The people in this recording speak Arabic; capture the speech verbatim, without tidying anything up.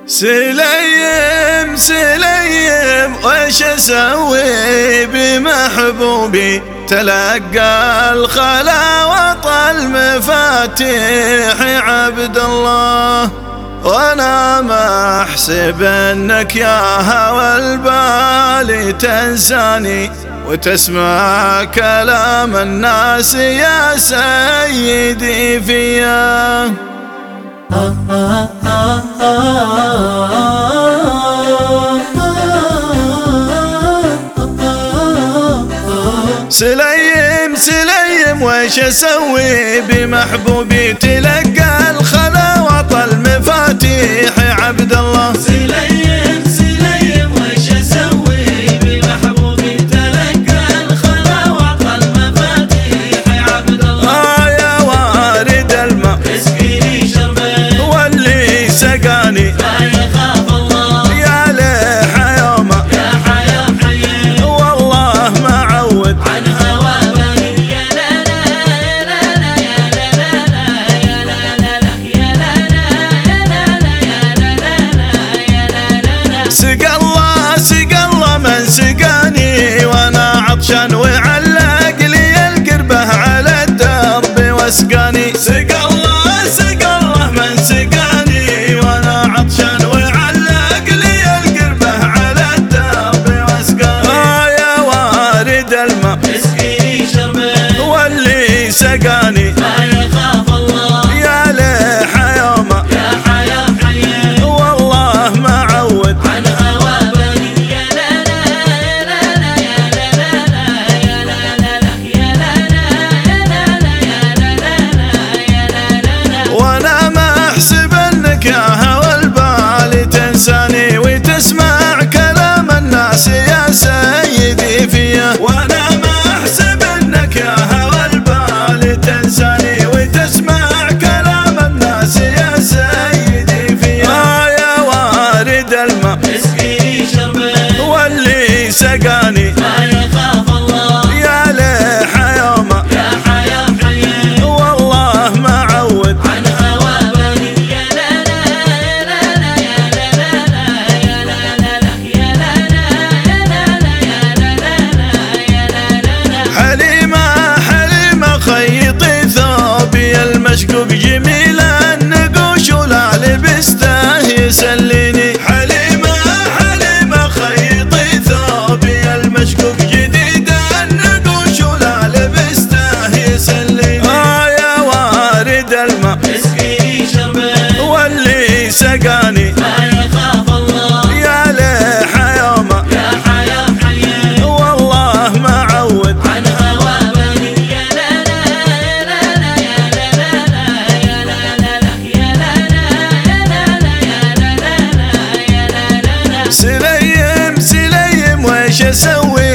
سليم سليم وش اسوي بمحبوبي، تلقى الخلا وطل مفاتيح عبد الله، وانا ما احسب انك يا هوى البال تنساني وتسمع كلام الناس يا سيدي فيا. سليم سليم وش اسوي بمحبوبي، تلقى الخلا وطل مفاتيح عبد الله. سليم سليم وش اسوي بمحبوبي، تلقى الخلا وطل مفاتيح عبد الله. آه يا وارد الماء اسقيني شربه واللي سقاني، لا يخاف الله يا ليح يومه يا حيا حي والله ما عود عن هوى بني. يا لا لا يا لا لا يا لا لا يا لا لا يا لا لا يا لا لا. سق الله سق الله من سقاني وانا عطشان، وعلق لي القربة على الدرب واسقاني. سق الله سق الله من سقاني وانا عطشان، وعلق لي القربة على الدرب واسقاني. آه يا وارد الماء اسقيني شربه واللي سقاني، لا يخاف الله يا ليح يومه يا حيا حي والله ما عود عن هوى بني. يا لا لا يا لا لا يا لا لا يا لا لا يا لا لا يا لا لا. وانا ما احسب انك يا هوى البال تنساني وتسمع كلام الناس يا سيدي فيا. وانا ما احسب انك يا هوى البال تنساني وتسمع كلام الناس يا سيدي فيا. آه يا وارد الماء اسقيني شربه واللي سقاني، لا يخاف الله يا ليح يومه يا حيا حي والله ما عود عن هوى بني. يا لا لا يا لا لا يا لا لا يا لا لا يا لا لا يا لا لا. حليمة حليمة خيطي ثوبي المشقوق جميل النقوش ولا لبسته يسليني. حليمة حليمة خيطي ثوبي المشقوق جديد النقوش ولا لبسته يسليني. آه يا وارد الماء اسقيني شربه واللي سقاني، لا يخاف الله يا ليح يومه يا حيا حي والله ما عود عن هوى بني. يا لا لا يا لا لا يا لا لا يا لا لا يا لا لا يا لا لا. سليم سليم وش اسوي